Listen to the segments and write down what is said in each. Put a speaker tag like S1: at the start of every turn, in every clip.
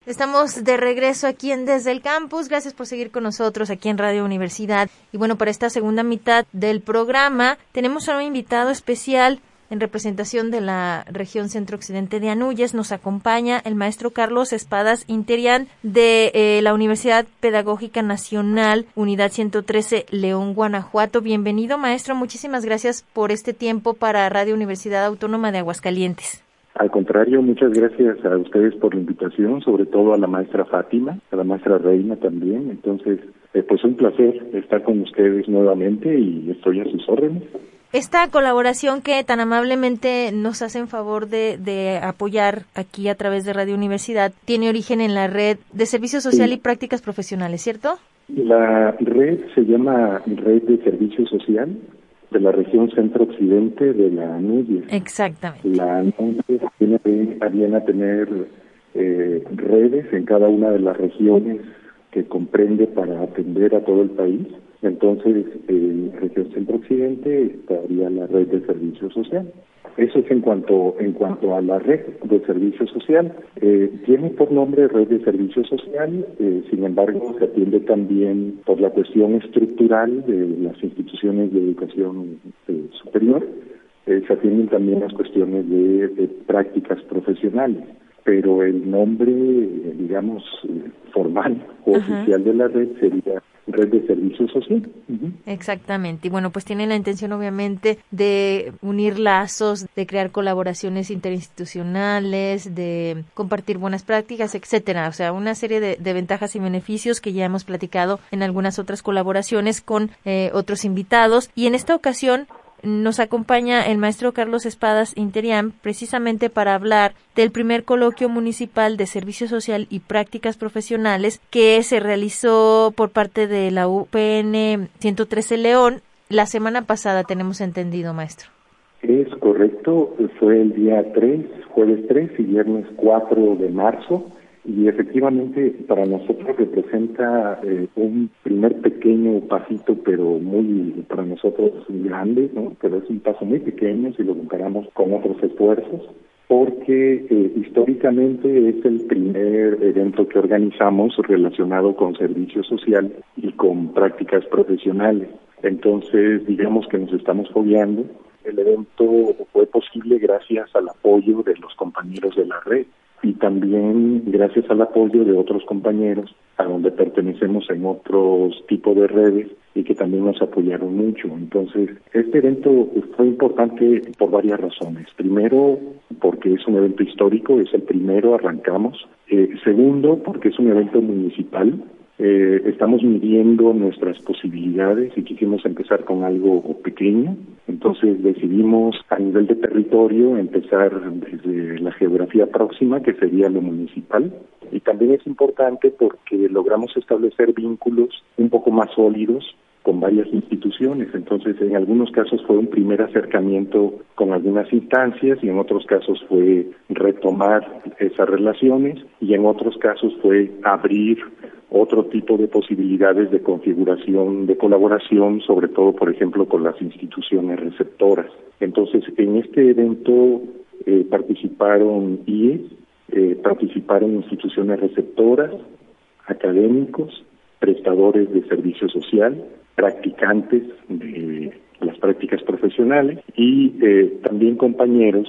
S1: Estamos de regreso aquí en Desde el Campus. Gracias por seguir con nosotros aquí en Radio Universidad. Y bueno, para esta segunda mitad del programa tenemos a un invitado especial en representación de la región centro-occidente de Anúyes. Nos acompaña el maestro Carlos Espadas Interián de la Universidad Pedagógica Nacional, Unidad 113, León, Guanajuato. Bienvenido, maestro. Muchísimas gracias por este tiempo para Radio Universidad Autónoma de Aguascalientes.
S2: Al contrario, muchas gracias a ustedes por la invitación, sobre todo a la maestra Fátima, a la maestra Reina también. Entonces, pues un placer estar con ustedes nuevamente y estoy a sus órdenes.
S1: Esta colaboración que tan amablemente nos hacen favor de apoyar aquí a través de Radio Universidad tiene origen en la red de Servicio Social y Prácticas Profesionales, ¿cierto? La
S2: red se llama Red de Servicio Social de la región centro-occidente de la Anúyes.
S1: Exactamente.
S2: La Anúyes tiene bien a tener redes en cada una de las regiones que comprende para atender a todo el país. Entonces, en la región centro-occidente estaría la red de servicio social. Eso es en cuanto a la red de servicio social. Tiene por nombre red de servicio social, sin embargo, se atiende también por la cuestión estructural de las instituciones de educación superior. Se atienden también las cuestiones de prácticas profesionales, pero el nombre, digamos, formal o oficial de la red sería Red de Servicio Social.
S1: Exactamente. Y bueno, pues tienen la intención obviamente de unir lazos, de crear colaboraciones interinstitucionales, de compartir buenas prácticas, etcétera. O sea, una serie de ventajas y beneficios que ya hemos platicado en algunas otras colaboraciones con otros invitados. Y en esta ocasión nos acompaña el maestro Carlos Espadas Interián precisamente para hablar del primer coloquio municipal de Servicio Social y Prácticas Profesionales que se realizó por parte de la UPN 113 León la semana pasada, tenemos entendido, maestro.
S2: Es correcto, fue el día 3, jueves 3 y viernes 4 de marzo. Y efectivamente para nosotros representa un primer pequeño pasito, pero muy para nosotros grande, ¿no? Pero es un paso muy pequeño si lo comparamos con otros esfuerzos, porque históricamente es el primer evento que organizamos relacionado con servicio social y con prácticas profesionales. Entonces, digamos que nos estamos fogueando. El evento fue posible gracias al apoyo de los compañeros de la red y también gracias al apoyo de otros compañeros a donde pertenecemos en otros tipos de redes y que también nos apoyaron mucho. Entonces, este evento fue importante por varias razones. Primero, porque es un evento histórico, es el primero, arrancamos. Segundo, porque es un evento municipal. Estamos midiendo nuestras posibilidades y quisimos empezar con algo pequeño. Entonces decidimos a nivel de territorio empezar desde la geografía próxima, que sería lo municipal. Y también es importante porque logramos establecer vínculos un poco más sólidos con varias instituciones. Entonces, en algunos casos fue un primer acercamiento con algunas instancias y en otros casos fue retomar esas relaciones y en otros casos fue abrir otro tipo de posibilidades de configuración, de colaboración, sobre todo, por ejemplo, con las instituciones receptoras. Entonces, en este evento participaron IES, participaron instituciones receptoras, académicos, prestadores de servicio social, practicantes de las prácticas profesionales y también compañeros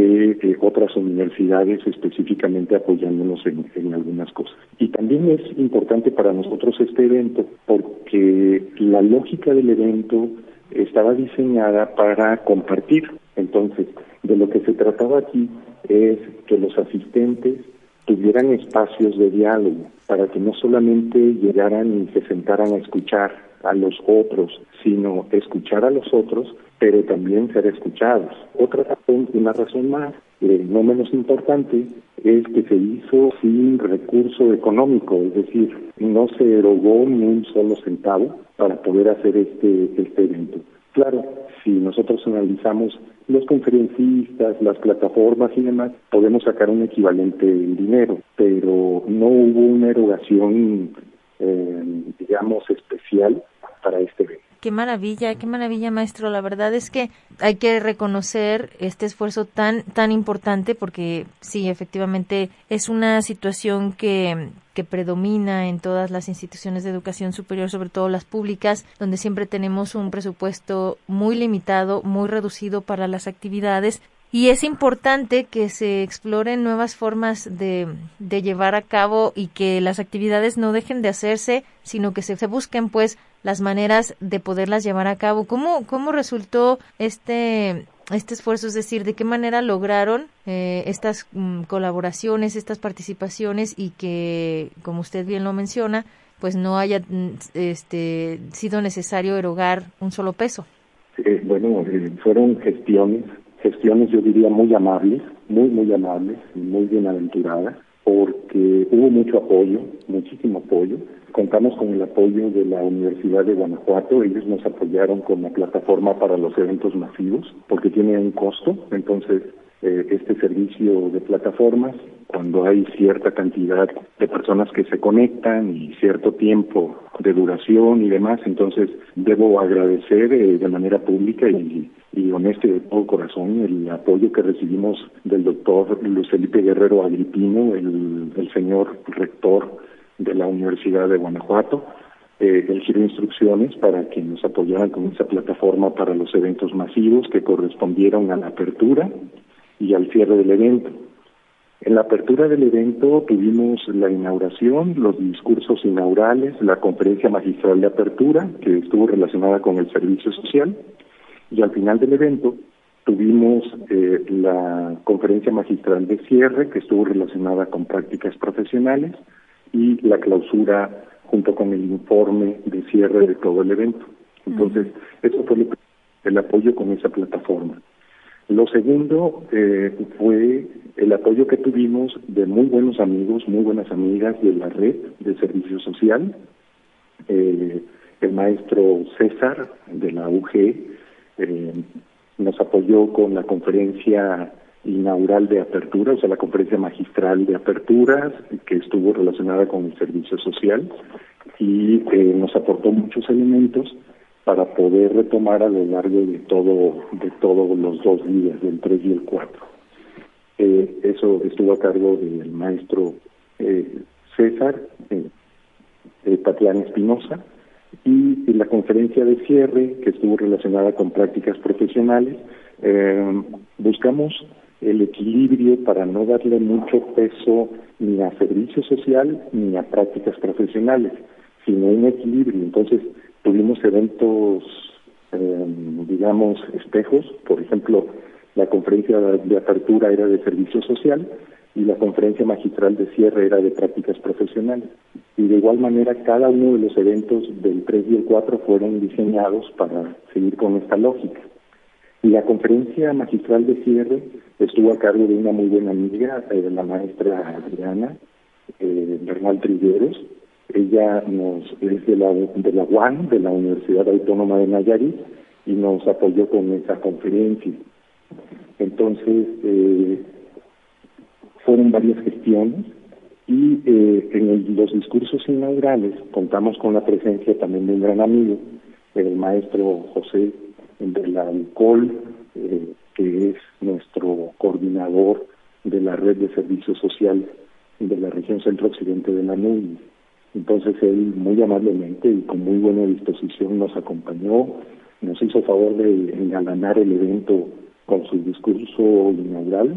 S2: de otras universidades específicamente apoyándonos en algunas cosas. Y también es importante para nosotros este evento porque la lógica del evento estaba diseñada para compartir. Entonces, de lo que se trataba aquí es que los asistentes tuvieran espacios de diálogo para que no solamente llegaran y se sentaran a escuchar a los otros, sino escuchar a los otros, pero también ser escuchados. Otra razón, una razón más, no menos importante, es que se hizo sin recurso económico, es decir, no se erogó ni un solo centavo para poder hacer este evento. Claro, si nosotros analizamos los conferencistas, las plataformas y demás, podemos sacar un equivalente en dinero, pero no hubo una erogación, digamos, especial para este evento.
S1: qué maravilla, maestro. La verdad es que hay que reconocer este esfuerzo tan importante, porque sí, efectivamente es una situación que predomina en todas las instituciones de educación superior, sobre todo las públicas, donde siempre tenemos un presupuesto muy limitado, muy reducido para las actividades. Y es importante que se exploren nuevas formas de llevar a cabo y que las actividades no dejen de hacerse, sino que se busquen pues las maneras de poderlas llevar a cabo. ¿Cómo resultó este esfuerzo? Es decir, ¿de qué manera lograron estas colaboraciones, estas participaciones, y que, como usted bien lo menciona, pues no haya sido necesario erogar un solo peso?
S2: Fueron gestiones yo diría muy amables, muy amables y muy bienaventuradas, porque hubo mucho apoyo, muchísimo apoyo. Contamos con el apoyo de la Universidad de Guanajuato. Ellos nos apoyaron con la plataforma para los eventos masivos, porque tiene un costo. Entonces, este servicio de plataformas, cuando hay cierta cantidad de personas que se conectan y cierto tiempo de duración y demás, entonces debo agradecer de manera pública y honesta y de todo corazón el apoyo que recibimos del doctor Luis Felipe Guerrero Agripino, el señor rector de la Universidad de Guanajuato. Él dio instrucciones para que nos apoyaran con esa plataforma para los eventos masivos que correspondieron a la apertura y al cierre del evento. En la apertura del evento tuvimos la inauguración, los discursos inaugurales, la conferencia magistral de apertura, que estuvo relacionada con el servicio social, y al final del evento tuvimos la conferencia magistral de cierre, que estuvo relacionada con prácticas profesionales, y la clausura junto con el informe de cierre de todo el evento. Entonces, eso fue el apoyo con esa plataforma. Lo segundo fue el apoyo que tuvimos de muy buenos amigos, muy buenas amigas de la red de servicio social. El maestro César de la UG nos apoyó con la conferencia inaugural de apertura, o sea, la conferencia magistral de aperturas, que estuvo relacionada con el servicio social, y nos aportó muchos elementos para poder retomar a lo largo de todos los 2 días, del 3 y el 4. Eso estuvo a cargo del maestro César Tatiana Espinosa, y la conferencia de cierre, que estuvo relacionada con prácticas profesionales. Buscamos el equilibrio para no darle mucho peso ni a servicio social ni a prácticas profesionales, sino un equilibrio. Entonces tuvimos eventos, espejos. Por ejemplo, la conferencia de apertura era de servicio social y la conferencia magistral de cierre era de prácticas profesionales. Y de igual manera, cada uno de los eventos del 3 y el 4 fueron diseñados para seguir con esta lógica. Y la conferencia magistral de cierre estuvo a cargo de una muy buena amiga, la maestra Adriana Bernal Trigueros. Ella es de la UAN, de la Universidad Autónoma de Nayarit, y nos apoyó con esa conferencia. Entonces, fueron varias gestiones, y en los discursos inaugurales contamos con la presencia también de un gran amigo, el maestro José de la UCOL, que es nuestro coordinador de la red de servicio social de la región centro-occidente de la NUI. Entonces él muy amablemente y con muy buena disposición nos acompañó, nos hizo favor de engalanar el evento con su discurso inaugural,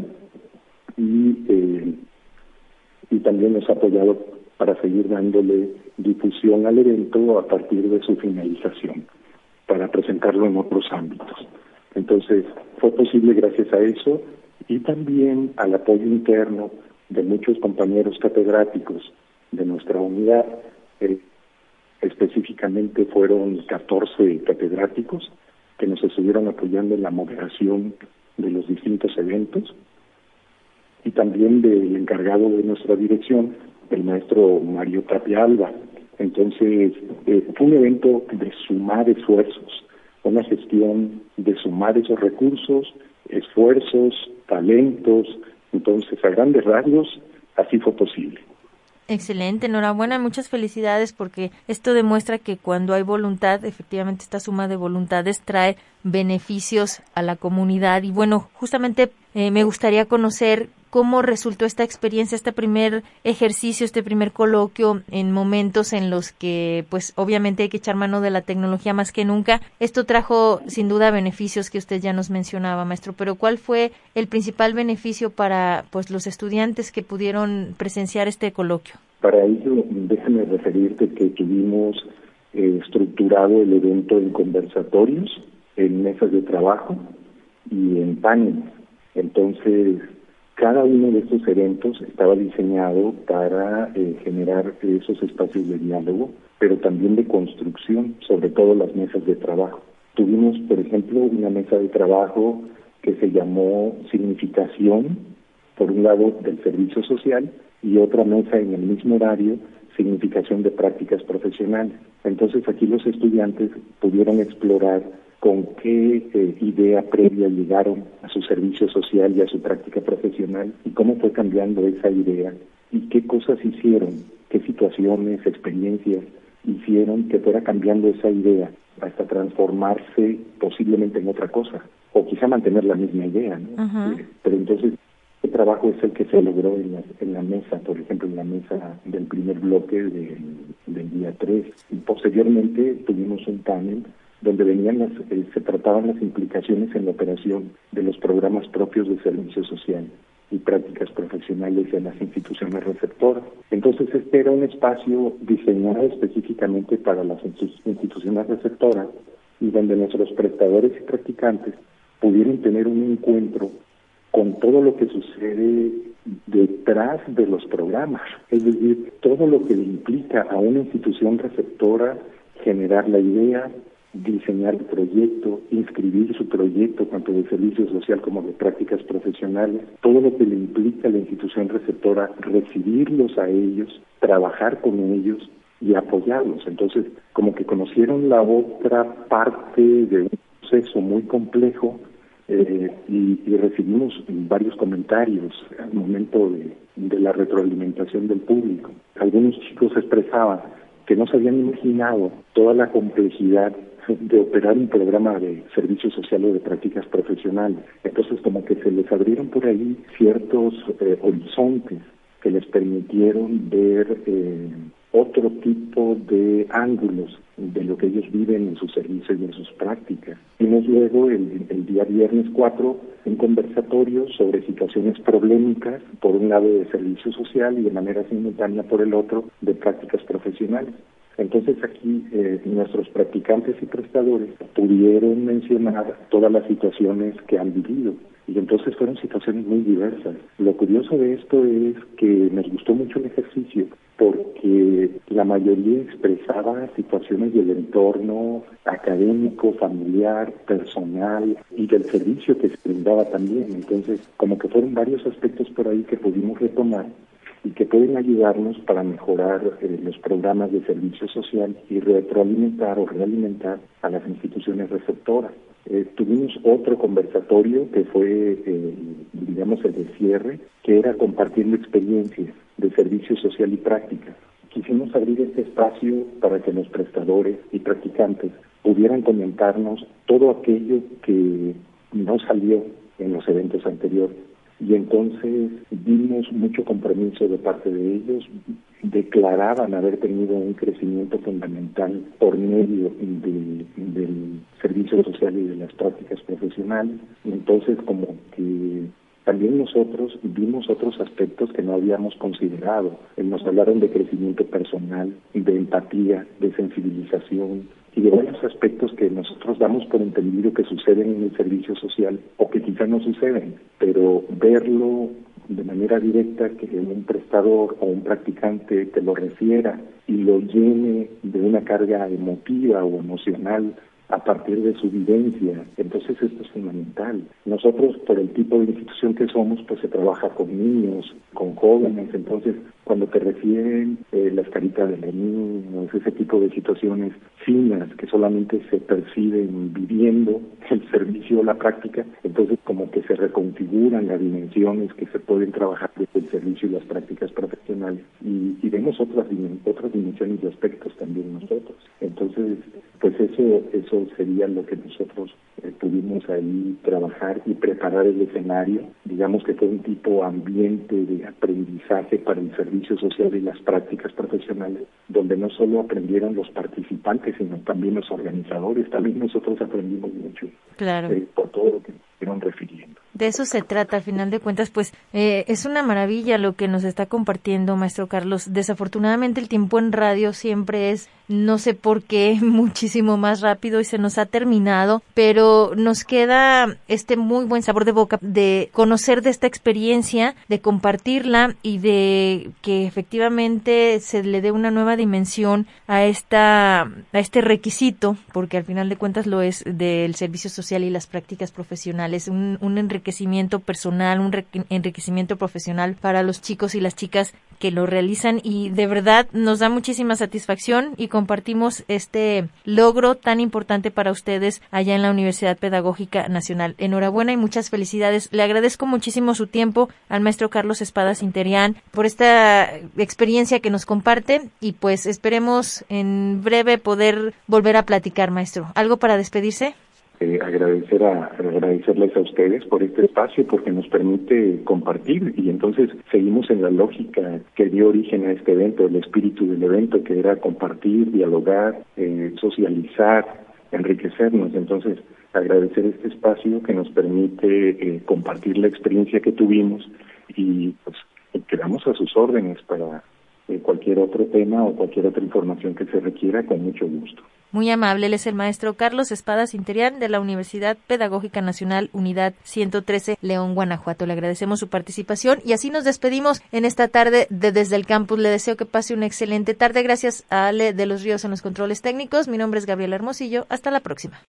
S2: y también nos ha apoyado para seguir dándole difusión al evento a partir de su finalización, para presentarlo en otros ámbitos. Entonces, fue posible gracias a eso y también al apoyo interno de muchos compañeros catedráticos de nuestra unidad. Específicamente fueron 14 catedráticos que nos estuvieron apoyando en la moderación de los distintos eventos, y también del encargado de nuestra dirección, el maestro Mario Tapia Alba. Entonces, fue un evento de sumar esfuerzos, una gestión de sumar esos recursos, esfuerzos, talentos. Entonces, a grandes rasgos, así fue posible.
S1: Excelente, enhorabuena, muchas felicidades, porque esto demuestra que cuando hay voluntad, efectivamente esta suma de voluntades trae beneficios a la comunidad. Y bueno, justamente me gustaría conocer cómo resultó esta experiencia, este primer ejercicio, este primer coloquio, en momentos en los que pues obviamente hay que echar mano de la tecnología más que nunca. Esto trajo sin duda beneficios que usted ya nos mencionaba, maestro, pero ¿cuál fue el principal beneficio para pues los estudiantes que pudieron presenciar este coloquio?
S2: Para ello, déjame referirte que tuvimos estructurado el evento en conversatorios, en mesas de trabajo y en paneles. Entonces, cada uno de estos eventos estaba diseñado para generar esos espacios de diálogo, pero también de construcción, sobre todo las mesas de trabajo. Tuvimos, por ejemplo, una mesa de trabajo que se llamó Significación, por un lado, del servicio social, y otra mesa en el mismo horario, Significación de prácticas profesionales. Entonces, aquí los estudiantes pudieron explorar con qué idea previa llegaron a su servicio social y a su práctica profesional y cómo fue cambiando esa idea y qué cosas hicieron, qué situaciones, experiencias hicieron que fuera cambiando esa idea hasta transformarse posiblemente en otra cosa o quizá mantener la misma idea, ¿no?
S1: Uh-huh.
S2: Pero entonces el trabajo es el que se logró en la mesa, por ejemplo, en la mesa del primer bloque del día 3. Y posteriormente tuvimos un panel donde se trataban las implicaciones en la operación de los programas propios de servicio social y prácticas profesionales en las instituciones receptoras. Entonces, este era un espacio diseñado específicamente para las instituciones receptoras y donde nuestros prestadores y practicantes pudieron tener un encuentro con todo lo que sucede detrás de los programas, es decir, todo lo que le implica a una institución receptora generar la idea, diseñar el proyecto, inscribir su proyecto tanto de servicio social como de prácticas profesionales, todo lo que le implica a la institución receptora, recibirlos a ellos, trabajar con ellos y apoyarlos. Entonces, como que conocieron la otra parte de un proceso muy complejo y recibimos varios comentarios al momento de la retroalimentación del público. Algunos chicos expresaban que no se habían imaginado toda la complejidad de operar un programa de servicio social o de prácticas profesionales. Entonces, como que se les abrieron por ahí ciertos horizontes que les permitieron ver otro tipo de ángulos de lo que ellos viven en sus servicios y en sus prácticas. Vimos luego el día viernes 4 un conversatorio sobre situaciones problemáticas, por un lado de servicio social y de manera simultánea por el otro de prácticas profesionales. Entonces aquí nuestros practicantes y prestadores pudieron mencionar todas las situaciones que han vivido y entonces fueron situaciones muy diversas. Lo curioso de esto es que nos gustó mucho el ejercicio porque la mayoría expresaba situaciones del entorno académico, familiar, personal y del servicio que se brindaba también. Entonces como que fueron varios aspectos por ahí que pudimos retomar y que pueden ayudarnos para mejorar los programas de servicio social y retroalimentar o realimentar a las instituciones receptoras. Tuvimos otro conversatorio que fue, digamos, el de cierre, que era compartiendo experiencias de servicio social y práctica. Quisimos abrir este espacio para que los prestadores y practicantes pudieran comentarnos todo aquello que no salió en los eventos anteriores. Y entonces vimos mucho compromiso de parte de ellos, declaraban haber tenido un crecimiento fundamental por medio del servicio social y de las prácticas profesionales. Entonces como que también nosotros vimos otros aspectos que no habíamos considerado. Nos hablaron de crecimiento personal, de empatía, de sensibilización y de varios aspectos que nosotros damos por entendido que suceden en el servicio social o que quizá no suceden, pero verlo de manera directa, que un prestador o un practicante te lo refiera y lo llene de una carga emotiva o emocional a partir de su vivencia, entonces esto es fundamental. Nosotros, por el tipo de institución que somos, pues se trabaja con niños, con jóvenes, entonces cuando te refieren las caritas de los niños, ese tipo de situaciones finas que solamente se perciben viviendo el servicio o la práctica, entonces como que se reconfiguran las dimensiones que se pueden trabajar desde el servicio y las prácticas profesionales y vemos otras dimensiones y aspectos también nosotros. Entonces, pues eso sería lo que nosotros pudimos ahí trabajar y preparar el escenario, digamos que fue un tipo ambiente de aprendizaje para el servicio social y las prácticas profesionales, donde no solo aprendieron los participantes, sino también los organizadores, también nosotros aprendimos mucho.
S1: Claro.
S2: Por todo lo que nos fueron refiriendo.
S1: De eso se trata, al final de cuentas, pues es una maravilla lo que nos está compartiendo, maestro Carlos. Desafortunadamente el tiempo en radio siempre es, no sé por qué, muchísimo más rápido y se nos ha terminado, pero nos queda este muy buen sabor de boca de conocer de esta experiencia, de compartirla y de que efectivamente se le dé una nueva dimensión a este requisito, porque al final de cuentas lo es, del servicio social y las prácticas profesionales, un enriquecimiento personal, un enriquecimiento profesional para los chicos y las chicas que lo realizan, y de verdad nos da muchísima satisfacción y compartimos este logro tan importante para ustedes allá en la Universidad Pedagógica Nacional. Enhorabuena y muchas felicidades. Le agradezco muchísimo su tiempo al maestro Carlos Espadas Interián por esta experiencia que nos comparte y pues esperemos en breve poder volver a platicar, maestro. ¿Algo para despedirse?
S2: Agradecerles a ustedes por este espacio, porque nos permite compartir y entonces seguimos en la lógica que dio origen a este evento, el espíritu del evento, que era compartir, dialogar, socializar, enriquecernos. Entonces, agradecer este espacio que nos permite compartir la experiencia que tuvimos y pues quedamos a sus órdenes para cualquier otro tema o cualquier otra información que se requiera, con mucho gusto.
S1: Muy amable, él es el maestro Carlos Espadas Interián de la Universidad Pedagógica Nacional, Unidad 113, León, Guanajuato. Le agradecemos su participación y así nos despedimos en esta tarde desde el campus. Le deseo que pase una excelente tarde. Gracias a Ale de los Ríos en los controles técnicos. Mi nombre es Gabriela Hermosillo. Hasta la próxima.